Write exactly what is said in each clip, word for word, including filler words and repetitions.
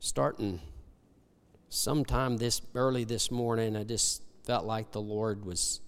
starting sometime this early this morning, I just felt like the Lord was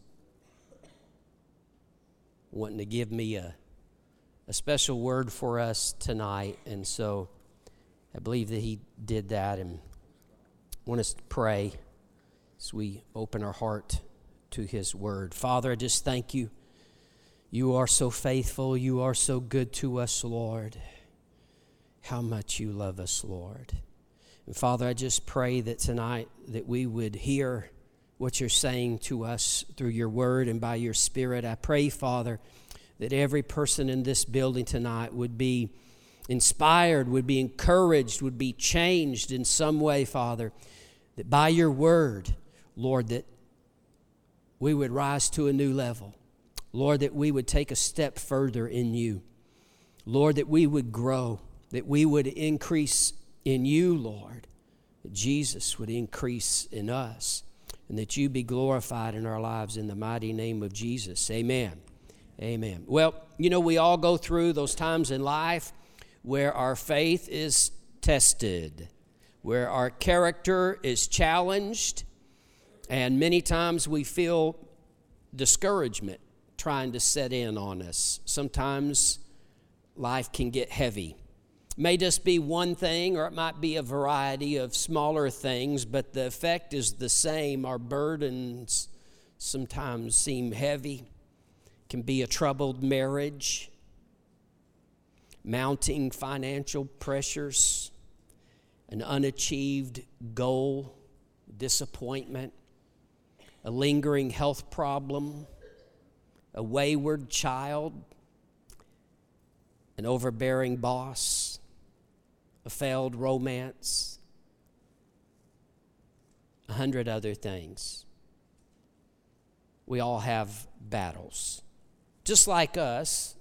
wanting to give me a, a special word for us tonight. And so I believe that he did that, and I want us to pray as we open our heart to his word. Father, I just thank you. You are so faithful. You are so good to us, Lord. How much you love us, Lord. And Father, I just pray that tonight that we would hear what you're saying to us through your word and by your Spirit. I pray, Father, that every person in this building tonight would be inspired, would be encouraged, would be changed in some way, Father, that by your word, Lord, that we would rise to a new level. Lord, that we would take a step further in you. Lord, that we would grow, that we would increase in you, Lord, that Jesus would increase in us, and that you be glorified in our lives in the mighty name of Jesus. Amen. Amen. Well, you know, we all go through those times in life where our faith is tested, where our character is challenged, and many times we feel discouragement trying to set in on us. Sometimes life can get heavy. It may just be one thing, or it might be a variety of smaller things, but the effect is the same. Our burdens sometimes seem heavy. It can be a troubled marriage, mounting financial pressures, an unachieved goal, disappointment, a lingering health problem, a wayward child, an overbearing boss, a failed romance, a hundred other things. We all have battles. Just like us,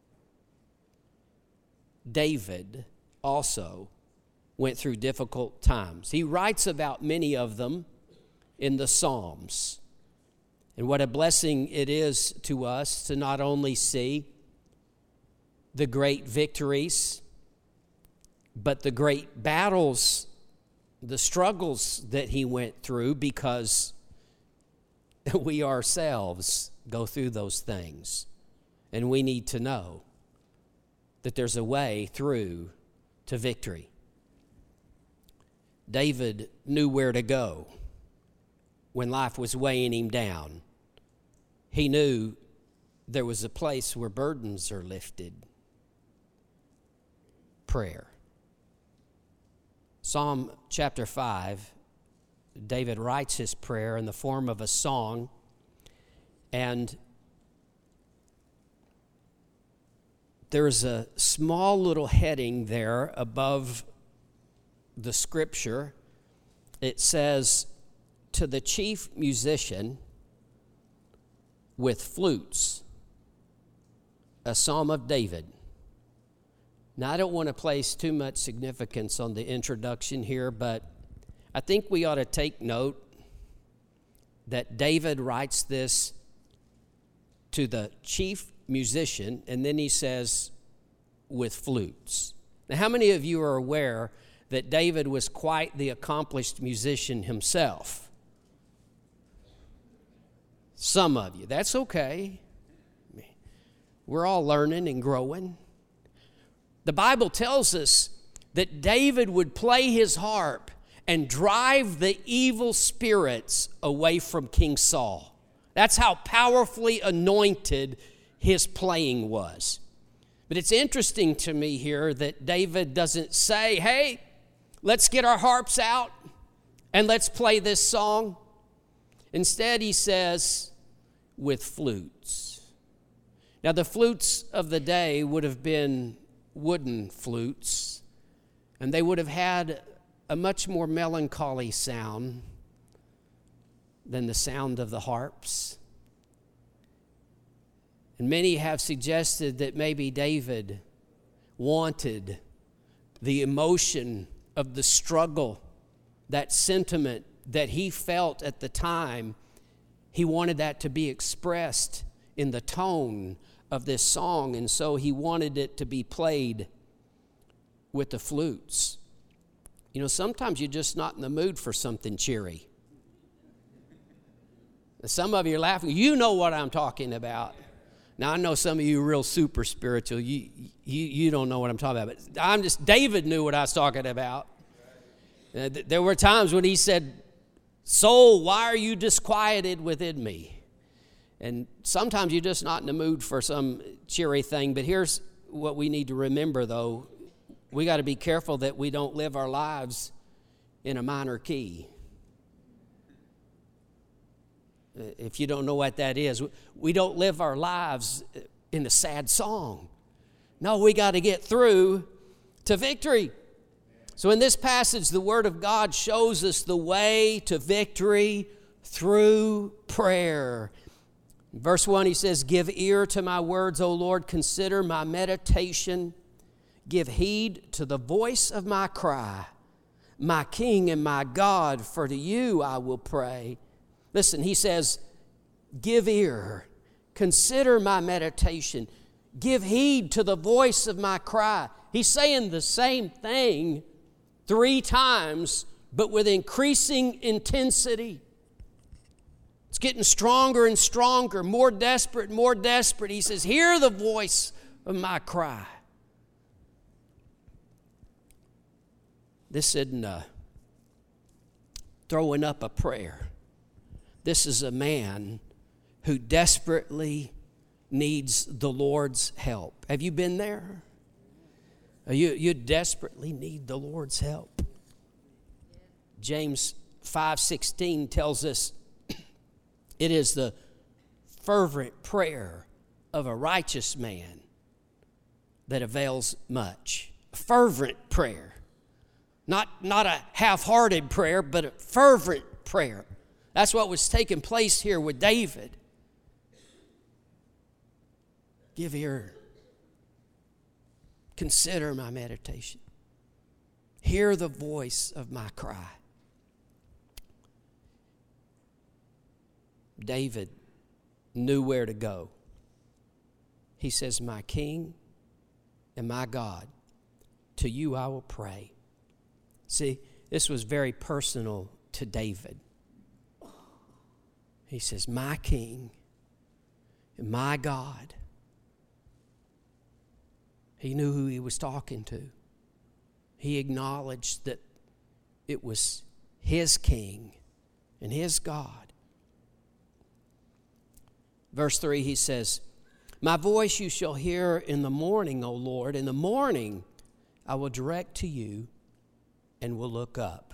David also went through difficult times. He writes about many of them in the Psalms. And what a blessing it is to us to not only see the great victories, but the great battles, the struggles that he went through, because we ourselves go through those things. And we need to know that there's a way through to victory. David knew where to go when life was weighing him down. He knew there was a place where burdens are lifted. Prayer. Psalm chapter five, David writes his prayer in the form of a song, and there's a small little heading there above the scripture. It says, "To the chief musician with flutes, a psalm of David." Now, I don't want to place too much significance on the introduction here, but I think we ought to take note that David writes this to the chief musician, and then he says, with flutes. Now, how many of you are aware that David was quite the accomplished musician himself? Some of you. That's okay. We're all learning and growing. The Bible tells us that David would play his harp and drive the evil spirits away from King Saul. That's how powerfully anointed his playing was. But it's interesting to me here that David doesn't say, hey, let's get our harps out and let's play this song. Instead, he says, with flutes. Now, the flutes of the day would have been wooden flutes, and they would have had a much more melancholy sound than the sound of the harps. And many have suggested that maybe David wanted the emotion of the struggle, that sentiment that he felt at the time. He wanted that to be expressed in the tone of this song, and so he wanted it to be played with the flutes. You know, sometimes you're just not in the mood for something cheery. Some of you are laughing. You know what I'm talking about. Now, I know some of you are real super spiritual. You, you, you don't know what I'm talking about. But I'm just, David knew what I was talking about. Uh, th- there were times when he said, soul, why are you disquieted within me? And sometimes you're just not in the mood for some cheery thing. But here's what we need to remember, though. We got to be careful that we don't live our lives in a minor key. If you don't know what that is, we don't live our lives in a sad song. No, we got to get through to victory. So in this passage, the Word of God shows us the way to victory through prayer. In verse one, he says, give ear to my words, O Lord, consider my meditation. Give heed to the voice of my cry, my King and my God, for to you I will pray. Listen, he says, give ear, consider my meditation, give heed to the voice of my cry. He's saying the same thing three times, but with increasing intensity. It's getting stronger and stronger, more desperate, more desperate. He says, hear the voice of my cry. This isn't uh, throwing up a prayer. This is a man who desperately needs the Lord's help. Have you been there? You, you desperately need the Lord's help. James five sixteen tells us it is the fervent prayer of a righteous man that avails much. A fervent prayer. Not, not a half-hearted prayer, but a fervent prayer. That's what was taking place here with David. Give ear. Consider my meditation. Hear the voice of my cry. David knew where to go. He says, my King and my God, to you I will pray. See, this was very personal to David. He says, my King and my God. He knew who he was talking to. He acknowledged that it was his King and his God. Verse three, he says, my voice you shall hear in the morning, O Lord. In the morning I will direct to you and will look up.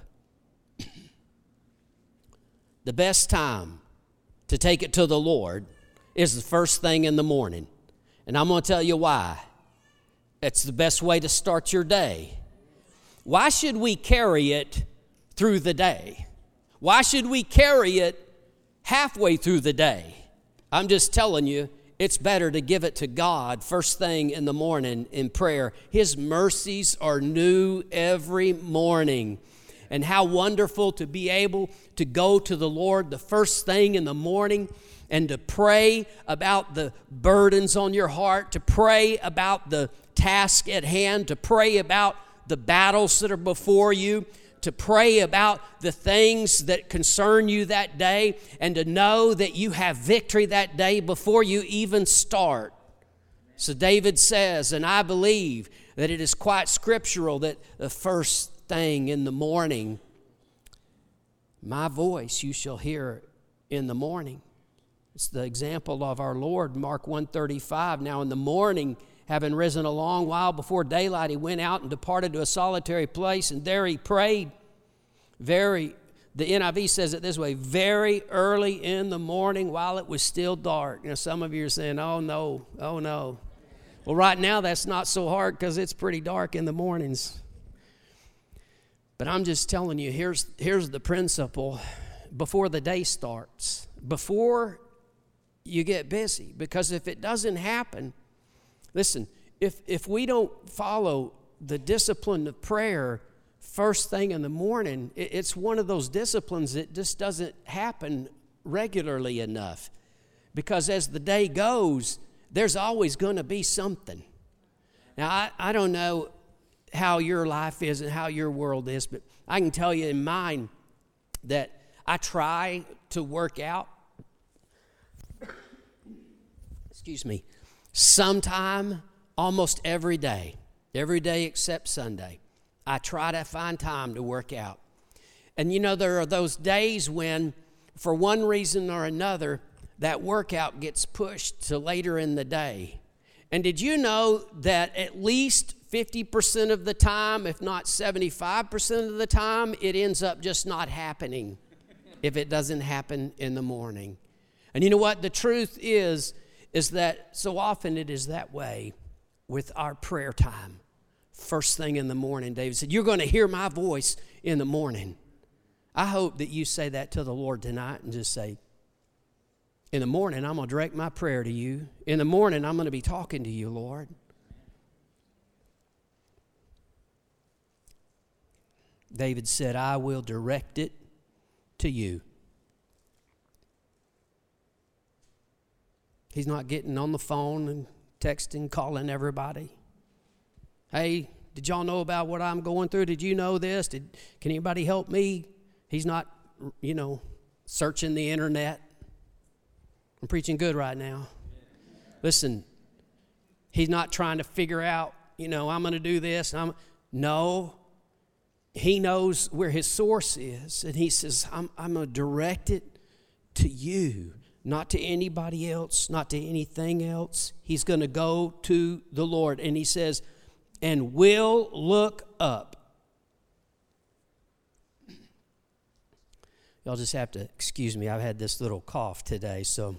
The best time to take it to the Lord is the first thing in the morning. And I'm going to tell you why. It's the best way to start your day. Why should we carry it through the day? Why should we carry it halfway through the day? I'm just telling you, it's better to give it to God first thing in the morning in prayer. His mercies are new every morning. And how wonderful to be able to go to the Lord the first thing in the morning and to pray about the burdens on your heart, to pray about the task at hand, to pray about the battles that are before you, to pray about the things that concern you that day, and to know that you have victory that day before you even start. So David says, and I believe that it is quite scriptural, that the first thing in the morning, my voice you shall hear in the morning. It's the example of our Lord, Mark one thirty-five. Now in the morning, having risen a long while before daylight, he went out and departed to a solitary place, and there he prayed. Very, the N I V says it this way, very early in the morning while it was still dark. You know, some of you are saying, oh no, oh no. Well, right now that's not so hard because it's pretty dark in the mornings. But I'm just telling you, here's, here's the principle before the day starts, before you get busy. Because if it doesn't happen, listen, if, if we don't follow the discipline of prayer first thing in the morning, it, it's one of those disciplines that just doesn't happen regularly enough. Because as the day goes, there's always going to be something. Now, I, I don't know how your life is and how your world is, but I can tell you in mine that I try to work out, excuse me, sometime almost every day, every day except Sunday. I try to find time to work out. And you know, there are those days when, for one reason or another, that workout gets pushed to later in the day. And did you know that at least fifty percent of the time, if not seventy-five percent of the time, it ends up just not happening if it doesn't happen in the morning? And you know what? The truth is, is that so often it is that way with our prayer time. First thing in the morning, David said, you're going to hear my voice in the morning. I hope that you say that to the Lord tonight and just say, in the morning, I'm going to direct my prayer to you. In the morning, I'm going to be talking to you, Lord. David said, I will direct it to you. He's not getting on the phone and texting, calling everybody. Hey, did y'all know about what I'm going through? Did you know this? Did, can anybody help me? He's not, you know, searching the internet. I'm preaching good right now. Listen, he's not trying to figure out, you know, I'm going to do this. I'm, no, he knows where his source is. And he says, I'm, I'm going to direct it to you, not to anybody else, not to anything else. He's going to go to the Lord. And he says, and will look up. Y'all just have to excuse me. I've had this little cough today, so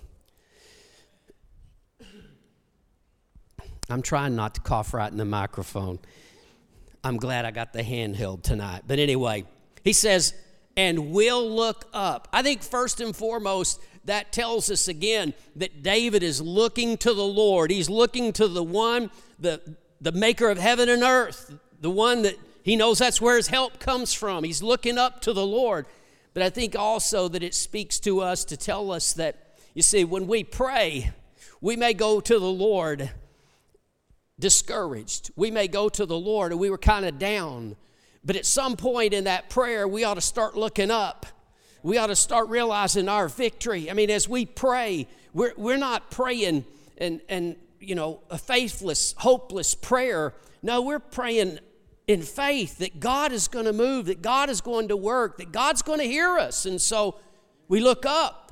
I'm trying not to cough right in the microphone. I'm glad I got the handheld tonight. But anyway, he says, and will look up. I think first and foremost, that tells us again that David is looking to the Lord. He's looking to the one, the, the maker of heaven and earth, the one that he knows that's where his help comes from. He's looking up to the Lord. But I think also that it speaks to us to tell us that, you see, when we pray, we may go to the Lord discouraged. We may go to the Lord and we were kind of down. But at some point in that prayer, we ought to start looking up. We ought to start realizing our victory. I mean, as we pray, we're, we're not praying and, and, you know, a faithless, hopeless prayer. No, we're praying in faith that God is going to move, that God is going to work, that God's going to hear us. And so we look up.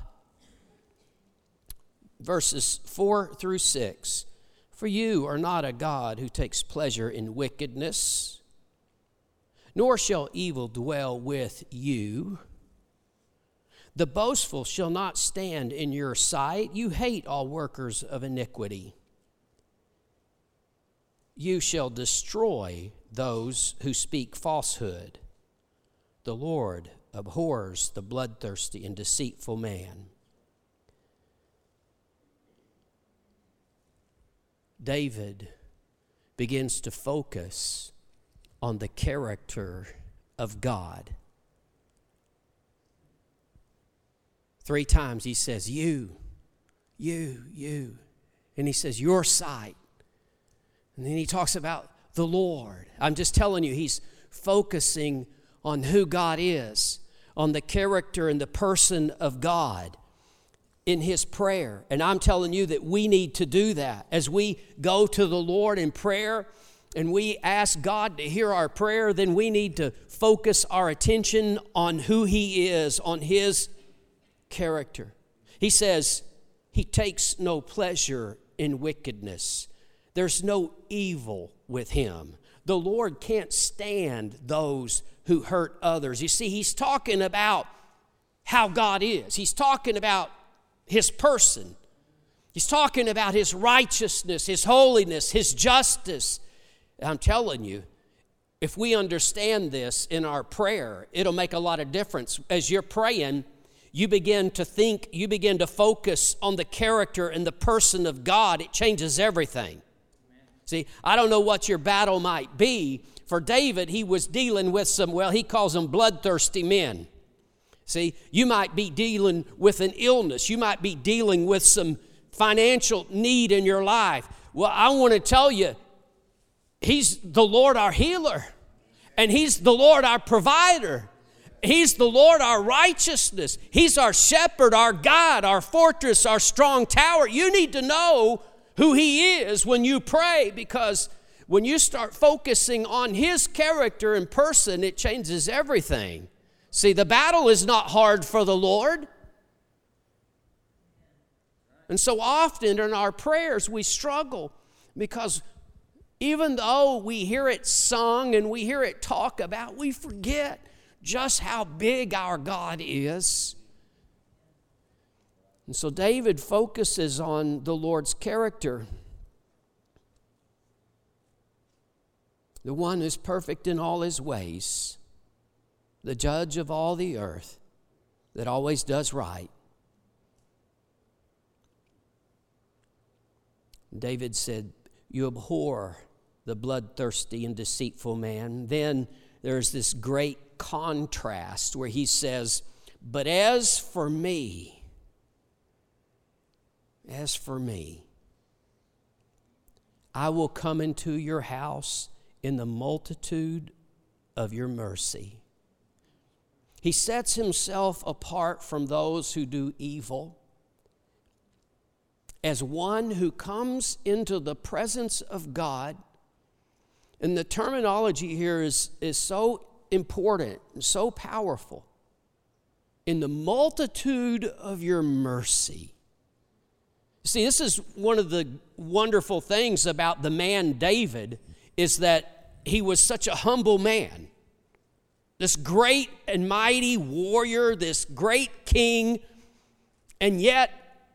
Verses four through six. For you are not a God who takes pleasure in wickedness, nor shall evil dwell with you. The boastful shall not stand in your sight. You hate all workers of iniquity. You shall destroy those who speak falsehood. The Lord abhors the bloodthirsty and deceitful man. David begins to focus on the character of God. Three times he says, you, you, you. And he says, your sight. And then he talks about the Lord. I'm just telling you, he's focusing on who God is, on the character and the person of God in his prayer. And I'm telling you that we need to do that. As we go to the Lord in prayer and we ask God to hear our prayer, then we need to focus our attention on who he is, on his character. He says he takes no pleasure in wickedness. There's no evil with him. The Lord can't stand those who hurt others. You see, he's talking about how God is. He's talking about his person. He's talking about his righteousness, his holiness, his justice. And I'm telling you, if we understand this in our prayer, it'll make a lot of difference. As you're praying, you begin to think, you begin to focus on the character and the person of God. It changes everything. See, I don't know what your battle might be. For David, he was dealing with some, well, he calls them bloodthirsty men. See, you might be dealing with an illness. You might be dealing with some financial need in your life. Well, I want to tell you, He's the Lord our healer, and He's the Lord our provider. He's the Lord our righteousness. He's our shepherd, our God, our fortress, our strong tower. You need to know who He is when you pray, because when you start focusing on His character and person, it changes everything. See, the battle is not hard for the Lord. And so often in our prayers we struggle because even though we hear it sung and we hear it talked about, we forget just how big our God is. And so David focuses on the Lord's character. The one who's perfect in all His ways, the judge of all the earth, that always does right. David said, you abhor the bloodthirsty and deceitful man. Then there's this great contrast where he says, but as for me, as for me, I will come into your house in the multitude of your mercy. He sets himself apart from those who do evil as one who comes into the presence of God. And the terminology here is, is so important and so powerful. In the multitude of your mercy. See, this is one of the wonderful things about the man David, is that he was such a humble man. This great and mighty warrior, this great king, and yet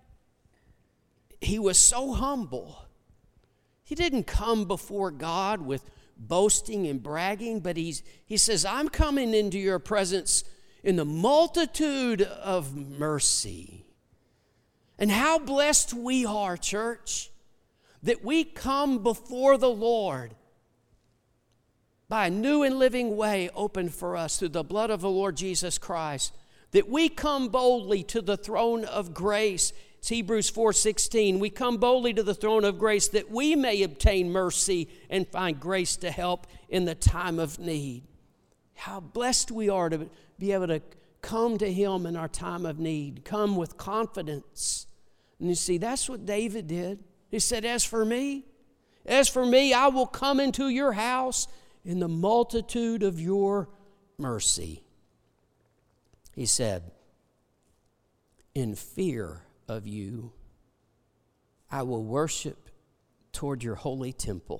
he was so humble. He didn't come before God with boasting and bragging, but he's, he says, I'm coming into your presence in the multitude of mercy. And how blessed we are, church, that we come before the Lord by a new and living way opened for us through the blood of the Lord Jesus Christ, that we come boldly to the throne of grace. It's Hebrews four sixteen. We come boldly to the throne of grace that we may obtain mercy and find grace to help in the time of need. How blessed we are to be able to come to Him in our time of need, come with confidence. And you see, that's what David did. He said, as for me, as for me, I will come into your house in the multitude of your mercy. He said, in fear of you, I will worship toward your holy temple.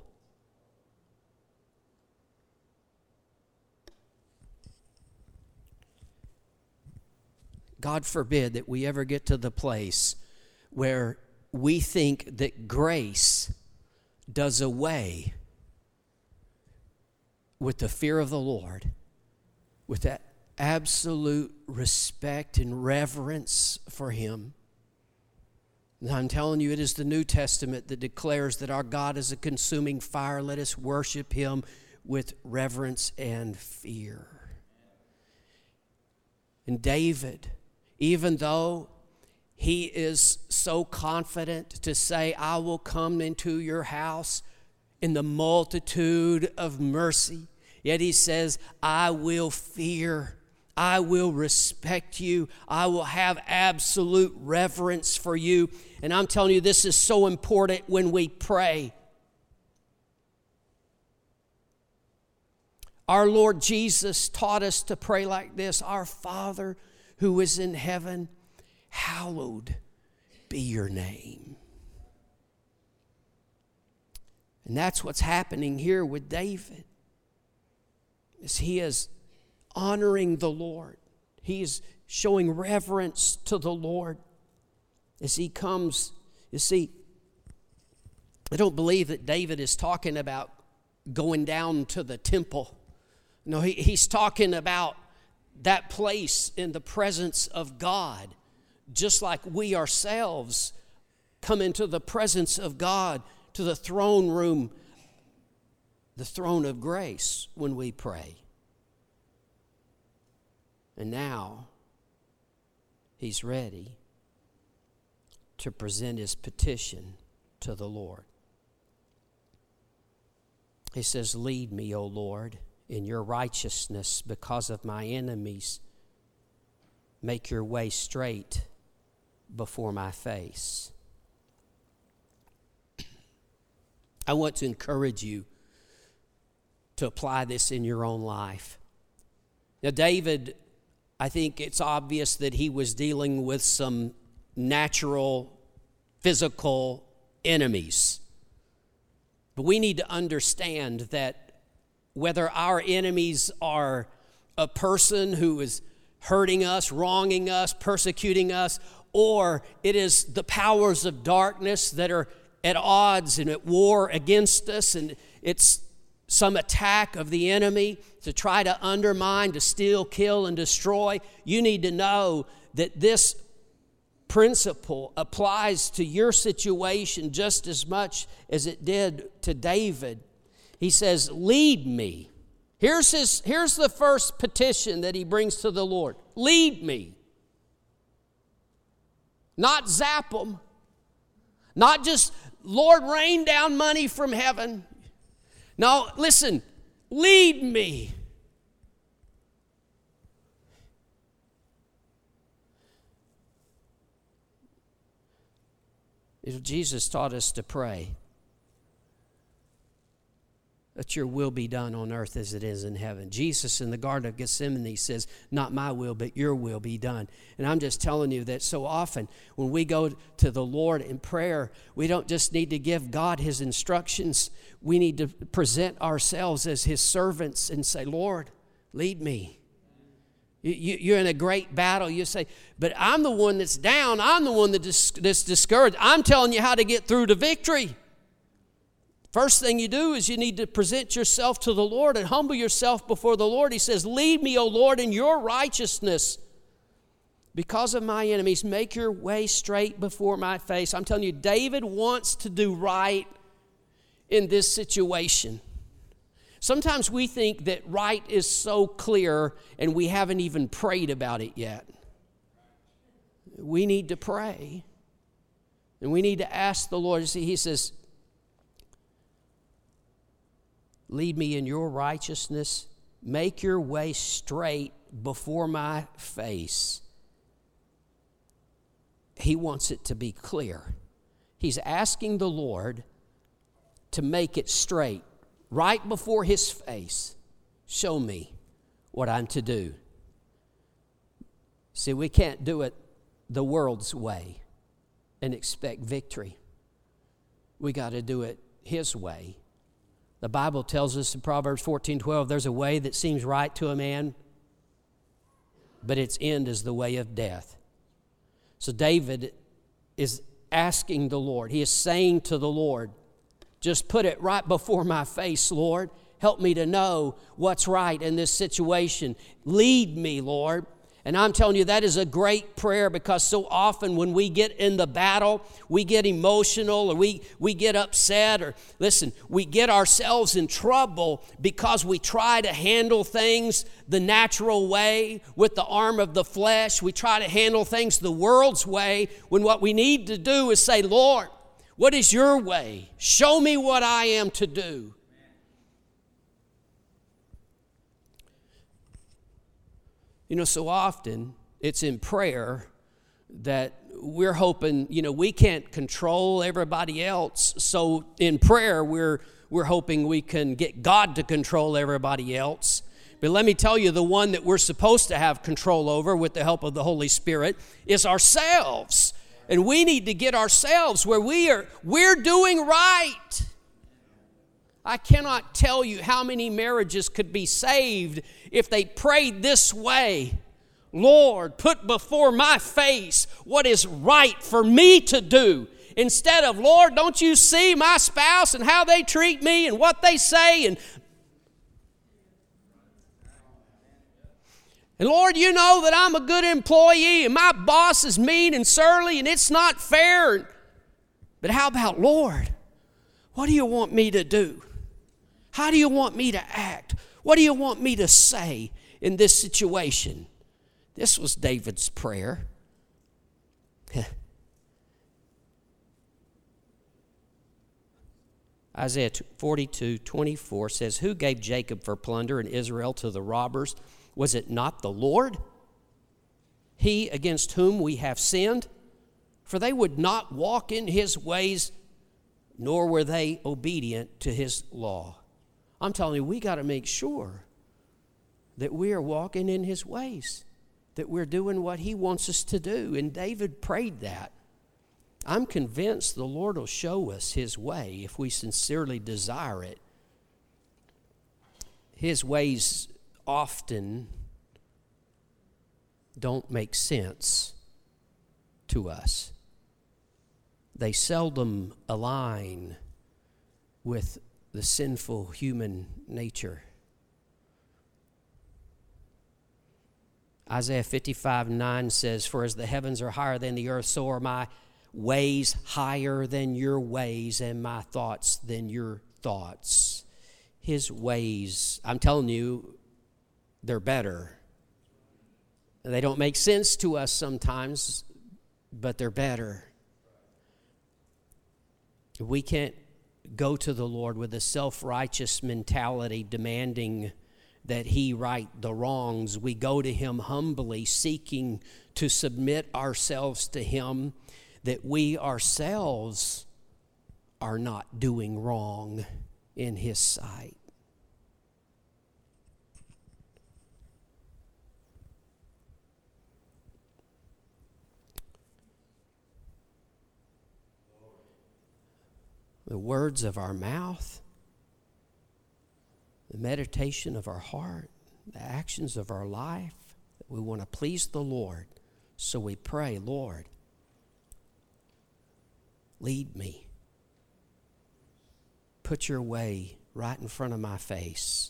God forbid that we ever get to the place where we think that grace does away with the fear of the Lord, with that absolute respect and reverence for Him. And I'm telling you, it is the New Testament that declares that our God is a consuming fire. Let us worship Him with reverence and fear. And David, even though he is so confident to say, I will come into your house in the multitude of mercy, yet he says, I will fear, I will respect you, I will have absolute reverence for you. And I'm telling you, this is so important when we pray. Our Lord Jesus taught us to pray like this: Our Father who is in heaven, hallowed be your name. And that's what's happening here with David, is he is honoring the Lord. He is showing reverence to the Lord as he comes. You see, I don't believe that David is talking about going down to the temple. No, he, he's talking about that place in the presence of God, just like we ourselves come into the presence of God, to the throne room, the throne of grace, when we pray. And now he's ready to present his petition to the Lord. He says, lead me, O Lord, in your righteousness because of my enemies. Make your way straight before my face. I want to encourage you to apply this in your own life. Now, David, I think it's obvious that he was dealing with some natural, physical enemies. But we need to understand that whether our enemies are a person who is hurting us, wronging us, persecuting us, or it is the powers of darkness that are at odds and at war against us, and it's some attack of the enemy to try to undermine, to steal, kill, and destroy, you need to know that this principle applies to your situation just as much as it did to David. He says, lead me. Here's his, here's the first petition that he brings to the Lord. Lead me. Not zap them. Not just, Lord, rain down money from heaven. No, listen, lead me. Jesus taught us to pray that your will be done on earth as it is in heaven. Jesus in the Garden of Gethsemane says, not my will, but your will be done. And I'm just telling you that so often when we go to the Lord in prayer, we don't just need to give God his instructions. We need to present ourselves as his servants and say, Lord, lead me. You're in a great battle. You say, but I'm the one that's down. I'm the one that's discouraged. I'm telling you how to get through to victory. First thing you do is you need to present yourself to the Lord and humble yourself before the Lord. He says, lead me, O Lord, in your righteousness. Because of my enemies, make your way straight before my face. I'm telling you, David wants to do right in this situation. Sometimes we think that right is so clear and we haven't even prayed about it yet. We need to pray. And we need to ask the Lord. See, he says, lead me in your righteousness. Make your way straight before my face. He wants it to be clear. He's asking the Lord to make it straight. Right before his face, show me what I'm to do. See, we can't do it the world's way and expect victory. We got to do it his way. The Bible tells us in Proverbs fourteen twelve, there's a way that seems right to a man, but its end is the way of death. So David is asking the Lord, he is saying to the Lord, just put it right before my face, Lord. Help me to know what's right in this situation. Lead me, Lord. And I'm telling you, that is a great prayer, because so often when we get in the battle, we get emotional, or we, we get upset, or listen, we get ourselves in trouble because we try to handle things the natural way with the arm of the flesh. We try to handle things the world's way, when what we need to do is say, Lord, what is your way? Show me what I am to do. You know, so often it's in prayer that we're hoping, you know, we can't control everybody else. So in prayer, we're we're hoping we can get God to control everybody else. But let me tell you, the one that we're supposed to have control over with the help of the Holy Spirit is ourselves. And we need to get ourselves where we are, we're doing right. I cannot tell you how many marriages could be saved if they prayed this way. Lord, put before my face what is right for me to do. Instead of, Lord, don't you see my spouse and how they treat me and what they say? And, and Lord, you know that I'm a good employee and my boss is mean and surly and it's not fair. But how about, Lord, what do you want me to do? How do you want me to act? What do you want me to say in this situation? This was David's prayer. Isaiah forty-two twenty-four says, "Who gave Jacob for plunder and Israel to the robbers? Was it not the Lord? He against whom we have sinned? For they would not walk in his ways, nor were they obedient to his law." I'm telling you, we got to make sure that we are walking in his ways, that we're doing what he wants us to do. And David prayed that. I'm convinced the Lord will show us his way if we sincerely desire it. His ways often don't make sense to us. They seldom align with the sinful human nature. Isaiah fifty-five nine says, "For as the heavens are higher than the earth, so are my ways higher than your ways, and my thoughts than your thoughts." His ways, I'm telling you, they're better. They don't make sense to us sometimes, but they're better. We can't go to the Lord with a self-righteous mentality demanding that he right the wrongs. We go to him humbly, seeking to submit ourselves to him, that we ourselves are not doing wrong in his sight. The words of our mouth, the meditation of our heart, the actions of our life, that we want to please the Lord. So we pray, "Lord, lead me. Put your way right in front of my face."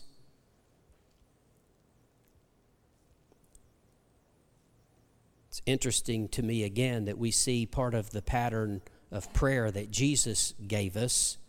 It's interesting to me again that we see part of the pattern of prayer that Jesus gave us.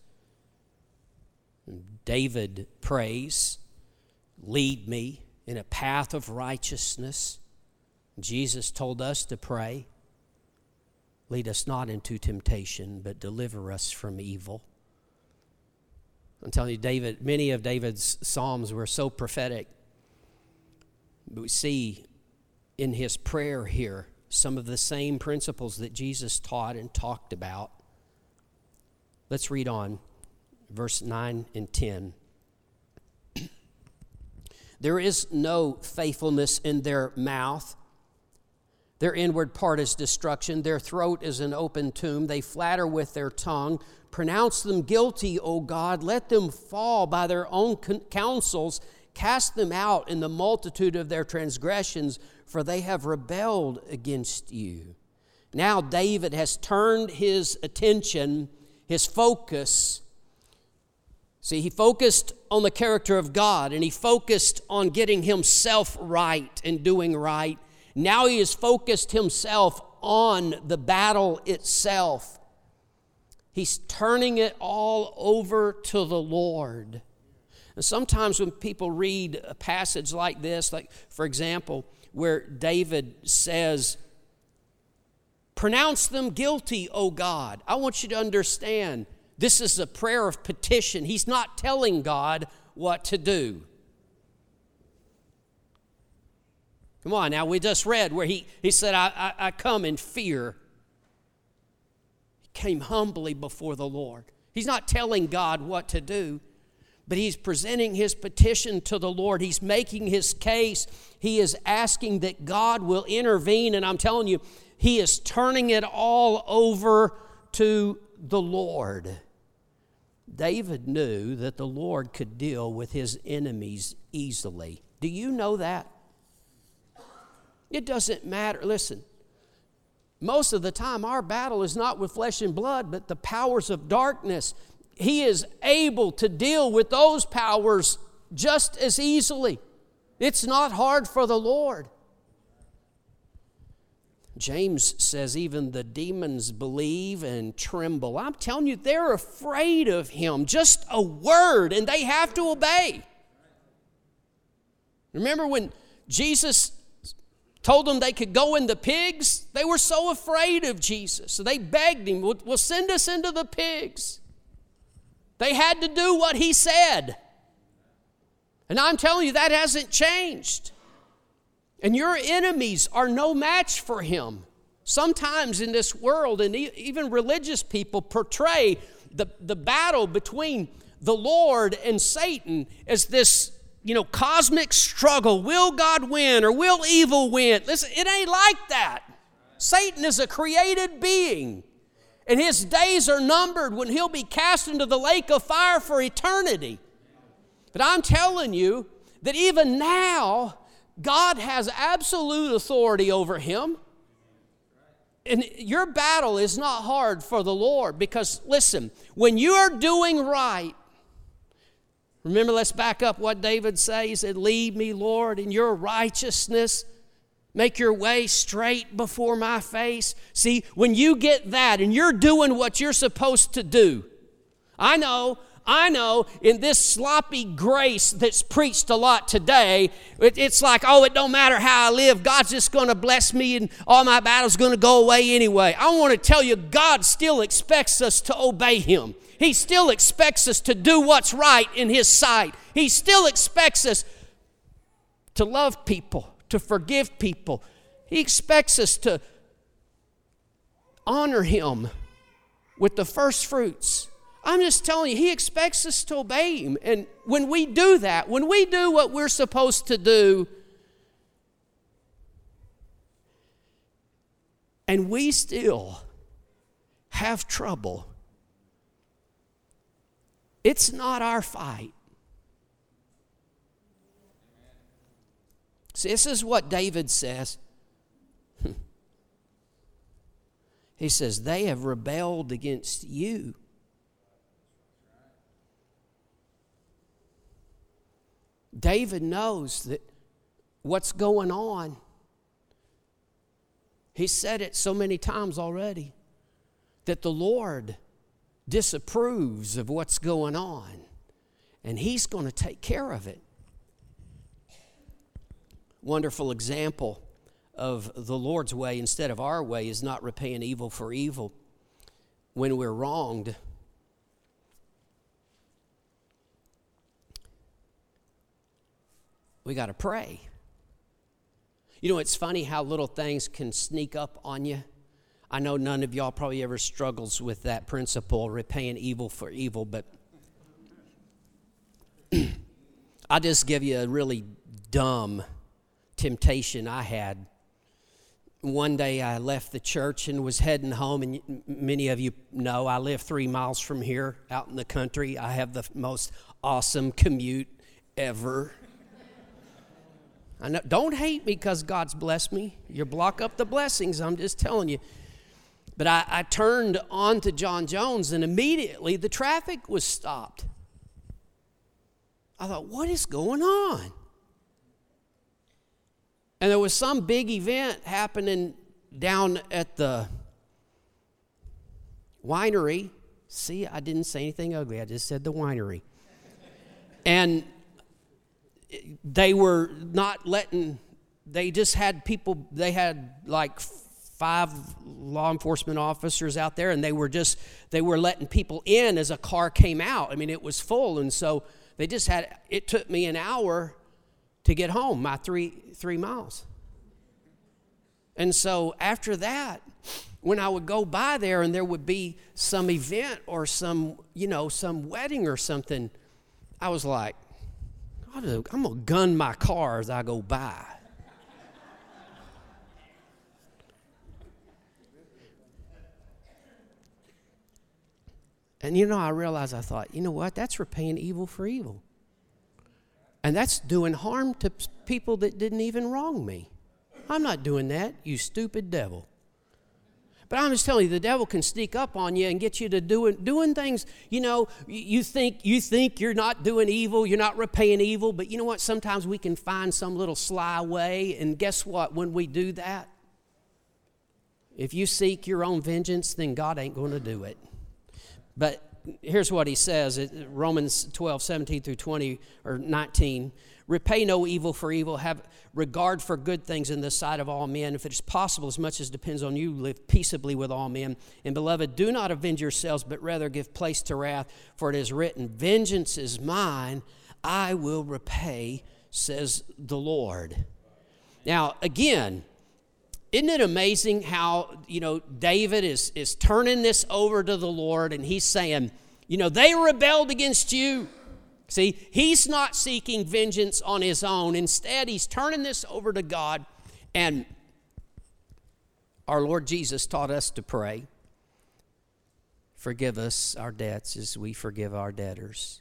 David prays, "Lead me in a path of righteousness." Jesus told us to pray, "Lead us not into temptation, but deliver us from evil." I'm telling you, David, many of David's psalms were so prophetic. But we see in his prayer here some of the same principles that Jesus taught and talked about. Let's read on, verse nine and ten. "There is no faithfulness in their mouth. Their inward part is destruction. Their throat is an open tomb. They flatter with their tongue. Pronounce them guilty, O God. Let them fall by their own counsels. Cast them out in the multitude of their transgressions, for they have rebelled against you." Now David has turned his attention, his focus. See, he focused on the character of God, and he focused on getting himself right and doing right. Now he has focused himself on the battle itself. He's turning it all over to the Lord. And sometimes when people read a passage like this, like for example, where David says, "Pronounce them guilty, O God." I want you to understand, this is a prayer of petition. He's not telling God what to do. Come on, now we just read where he, he said, I, I, I come in fear. He came humbly before the Lord. He's not telling God what to do, but he's presenting his petition to the Lord. He's making his case. He is asking that God will intervene. And I'm telling you, he is turning it all over to the Lord. David knew that the Lord could deal with his enemies easily. Do you know that? It doesn't matter. Listen, most of the time our battle is not with flesh and blood, but the powers of darkness. He is able to deal with those powers just as easily. It's not hard for the Lord. James says even the demons believe and tremble. I'm telling you, they're afraid of him. Just a word, and they have to obey. Remember when Jesus told them they could go in the pigs? They were so afraid of Jesus. So they begged him, well, well, send us into the pigs. They had to do what he said. And I'm telling you, that hasn't changed. And your enemies are no match for him. Sometimes in this world, and even religious people portray the, the battle between the Lord and Satan as this, you know, cosmic struggle. Will God win or will evil win? Listen, it ain't like that. Satan is a created being, and his days are numbered when he'll be cast into the lake of fire for eternity. But I'm telling you that even now, God has absolute authority over him. And your battle is not hard for the Lord because, listen, when you are doing right, remember, let's back up what David said. He said, lead me, Lord, in your righteousness. Make your way straight before my face. See, when you get that and you're doing what you're supposed to do, I know, I know in this sloppy grace that's preached a lot today, it, it's like, oh, it don't matter how I live. God's just going to bless me and all my battle's going to go away anyway. I want to tell you, God still expects us to obey him. He still expects us to do what's right in his sight. He still expects us to love people, to forgive people. He expects us to honor him with the first fruits. I'm just telling you, he expects us to obey him. And when we do that, when we do what we're supposed to do, and we still have trouble, it's not our fight. See, this is what David says. He says, they have rebelled against you. David knows that what's going on. He said it so many times already, that the Lord disapproves of what's going on, and he's going to take care of it. Wonderful example of the Lord's way instead of our way is not repaying evil for evil when we're wronged. We got to pray. You know, it's funny how little things can sneak up on you. I know none of y'all probably ever struggles with that principle, repaying evil for evil, but I'll just give you a really dumb temptation I had. One day I left the church and was heading home, and many of you know I live three miles from here out in the country. I have the most awesome commute ever. I know, don't hate me because God's blessed me. You block up the blessings, I'm just telling you. But I, I turned onto John Jones, and immediately the traffic was stopped. I thought, what is going on? And there was some big event happening down at the winery. See, I didn't say anything ugly. I just said the winery. And they were not letting, they just had people, they had like five law enforcement officers out there, and they were just, they were letting people in as a car came out. I mean, it was full, and so they just had, it took me an hour to get home, my three three miles. And so after that, when I would go by there and there would be some event or some, you know, some wedding or something, I was like, I'm going to gun my car as I go by. And, you know, I realized, I thought, you know what? That's repaying evil for evil. And that's doing harm to people that didn't even wrong me. I'm not doing that, you stupid devil. But I'm just telling you, the devil can sneak up on you and get you to doing doing things, you know, you think you think you're not doing evil, you're not repaying evil, but you know what? Sometimes we can find some little sly way, and guess what? When we do that, if you seek your own vengeance, then God ain't going to do it. But here's what he says, Romans twelve, seventeen through twenty, or nineteen. Repay no evil for evil. Have regard for good things in the sight of all men. If it is possible, as much as depends on you, live peaceably with all men. And beloved, do not avenge yourselves, but rather give place to wrath. For it is written, vengeance is mine, I will repay, says the Lord. Now, again, isn't it amazing how, you know, David is, is turning this over to the Lord, and he's saying, you know, they rebelled against you. See, he's not seeking vengeance on his own. Instead, he's turning this over to God. And our Lord Jesus taught us to pray, forgive us our debts as we forgive our debtors.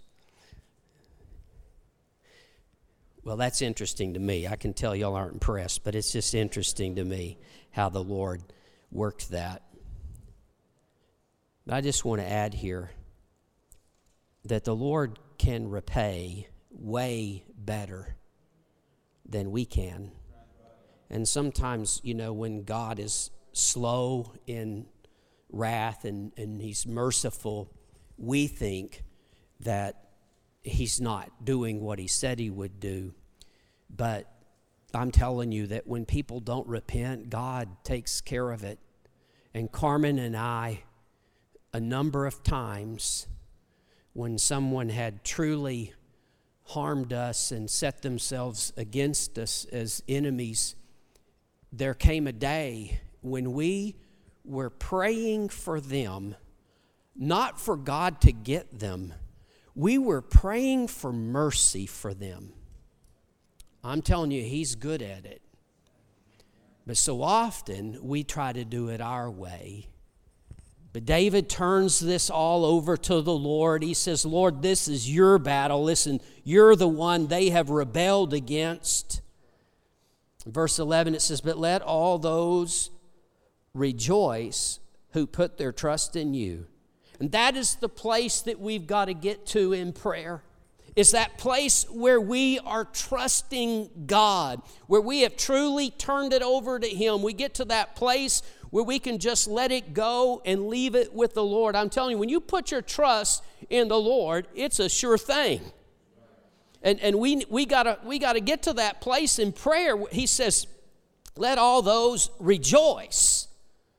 Well, that's interesting to me. I can tell y'all aren't impressed, but it's just interesting to me how the Lord worked that. But I just want to add here that the Lord can repay way better than we can. And sometimes, you know, when God is slow in wrath and, and he's merciful, we think that he's not doing what he said he would do. But I'm telling you that when people don't repent, God takes care of it. And Carmen and I, a number of times, when someone had truly harmed us and set themselves against us as enemies, there came a day when we were praying for them, not for God to get them. We were praying for mercy for them. I'm telling you, he's good at it. But so often, we try to do it our way. But David turns this all over to the Lord. He says, Lord, this is your battle. Listen, you're the one they have rebelled against. Verse eleven, it says, but let all those rejoice who put their trust in you. And that is the place that we've got to get to in prayer. It's that place where we are trusting God, where we have truly turned it over to him. We get to that place where we can just let it go and leave it with the Lord. I'm telling you, when you put your trust in the Lord, it's a sure thing. And and we we gotta we gotta get to that place in prayer. He says, let all those rejoice.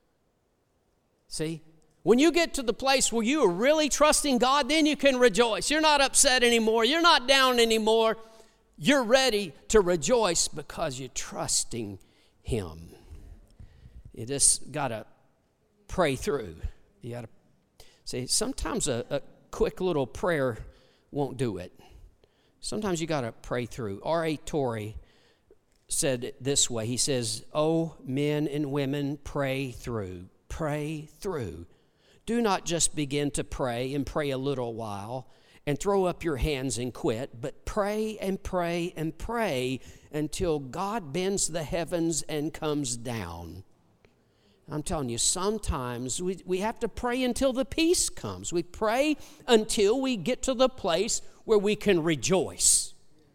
See? When you get to the place where you are really trusting God, then you can rejoice. You're not upset anymore. You're not down anymore. You're ready to rejoice because you're trusting him. You just got to pray through. You got to see, sometimes a, a quick little prayer won't do it. Sometimes you got to pray through. R A Torrey said it this way. He says, oh, men and women, pray through. Pray through. Do not just begin to pray and pray a little while and throw up your hands and quit, but pray and pray and pray until God bends the heavens and comes down. I'm telling you, sometimes we, we have to pray until the peace comes. We pray until we get to the place where we can rejoice.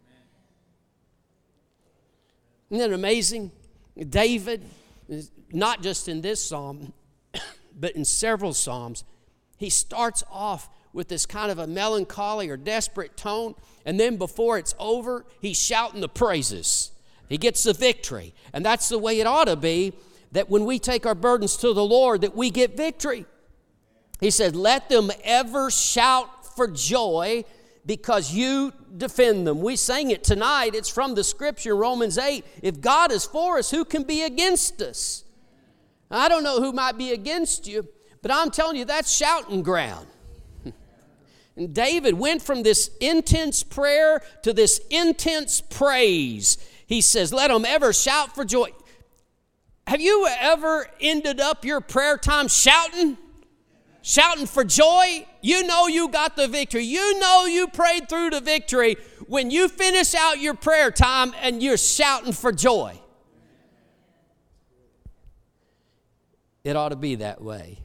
Isn't that amazing? David, not just in this psalm, but in several psalms, he starts off with this kind of a melancholy or desperate tone, and then before it's over, he's shouting the praises. He gets the victory. And that's the way it ought to be, that when we take our burdens to the Lord, that we get victory. He said, let them ever shout for joy because you defend them. We sang it tonight. It's from the scripture, Romans eight. If God is for us, who can be against us? I don't know who might be against you, but I'm telling you, that's shouting ground. And David went from this intense prayer to this intense praise. He says, let them ever shout for joy. Have you ever ended up your prayer time shouting? Shouting for joy? You know you got the victory. You know you prayed through the victory when you finish out your prayer time and you're shouting for joy. It ought to be that way.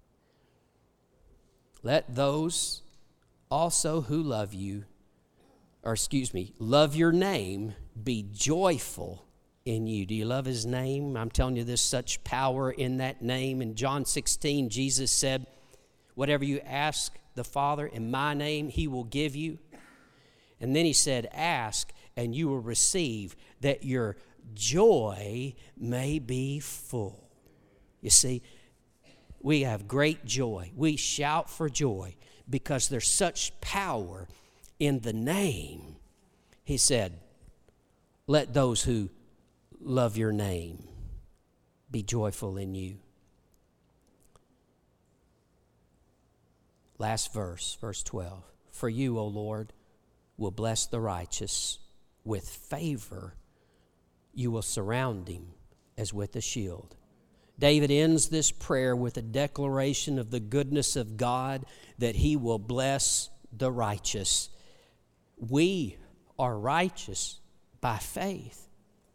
Let those also who love you, or excuse me, love your name, be joyful in you. Do you love his name? I'm telling you, there's such power in that name. In John sixteen, Jesus said, whatever you ask the Father in my name, he will give you. And then he said, ask, and you will receive, that your joy may be full. You see, we have great joy. We shout for joy because there's such power in the name. He said, let those who love your name be joyful in you. Last verse, verse twelve. For you, O Lord, will bless the righteous with favor. You will surround him as with a shield. David ends this prayer with a declaration of the goodness of God, that he will bless the righteous. We are righteous by faith.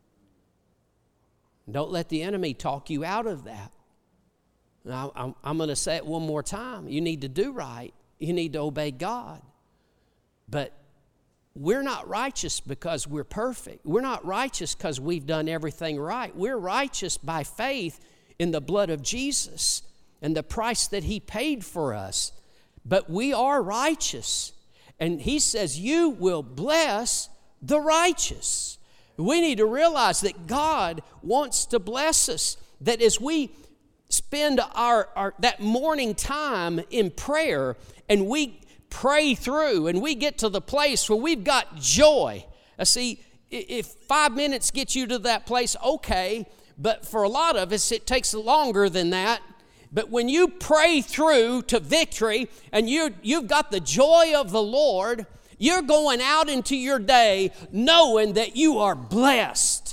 Don't let the enemy talk you out of that. Now, I'm, I'm going to say it one more time. You need to do right. You need to obey God. But we're not righteous because we're perfect. We're not righteous because we've done everything right. We're righteous by faith in the blood of Jesus and the price that he paid for us. But we are righteous. And he says, you will bless the righteous. We need to realize that God wants to bless us. That as we spend our, our that morning time in prayer and we pray through and we get to the place where we've got joy. I see, if five minutes gets you to that place, okay. But for a lot of us, it takes longer than that. But when you pray through to victory and you, you've got the joy of the Lord, you're going out into your day knowing that you are blessed.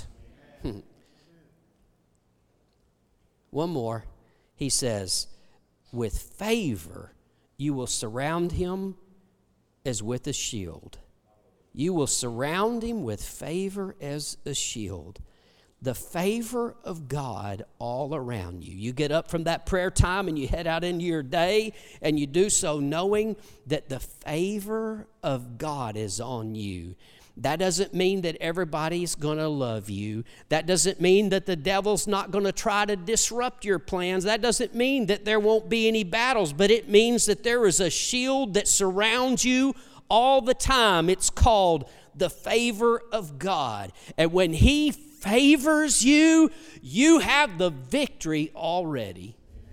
One more. He says, with favor, you will surround him as with a shield. You will surround him with favor as a shield. The favor of God all around you. You get up from that prayer time and you head out into your day, and you do so knowing that the favor of God is on you. That doesn't mean that everybody's going to love you. That doesn't mean that the devil's not going to try to disrupt your plans. That doesn't mean that there won't be any battles, but it means that there is a shield that surrounds you all the time. It's called the favor of God. And when he favors you, you have the victory already.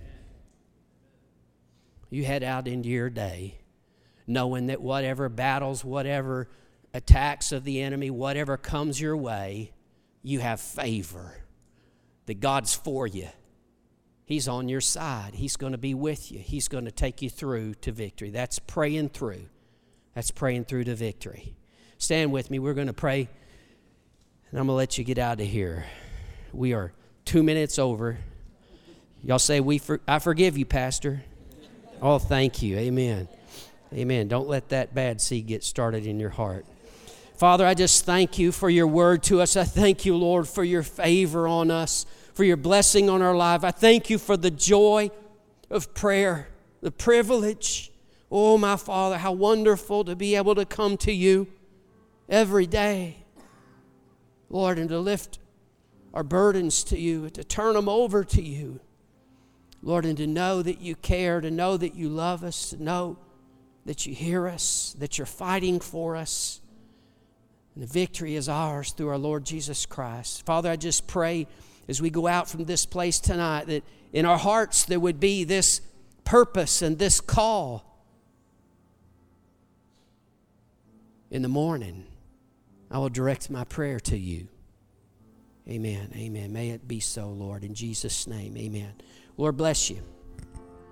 You head out into your day knowing that whatever battles, whatever attacks of the enemy, whatever comes your way, you have favor. That God's for you. He's on your side. He's going to be with you. He's going to take you through to victory. That's praying through. That's praying through to victory. Stand with me. We're going to pray, and I'm going to let you get out of here. We are two minutes over. Y'all say, "We for, I forgive you, Pastor." Oh, thank you. Amen. Amen. Don't let that bad seed get started in your heart. Father, I just thank you for your word to us. I thank you, Lord, for your favor on us, for your blessing on our life. I thank you for the joy of prayer, the privilege. Oh, my Father, how wonderful to be able to come to you every day, Lord, and to lift our burdens to you, to turn them over to you, Lord, and to know that you care, to know that you love us, to know that you hear us, that you're fighting for us. And the victory is ours through our Lord Jesus Christ. Father, I just pray as we go out from this place tonight that in our hearts there would be this purpose and this call. In the morning, I will direct my prayer to you. Amen. Amen. May it be so, Lord. In Jesus' name, amen. Lord bless you.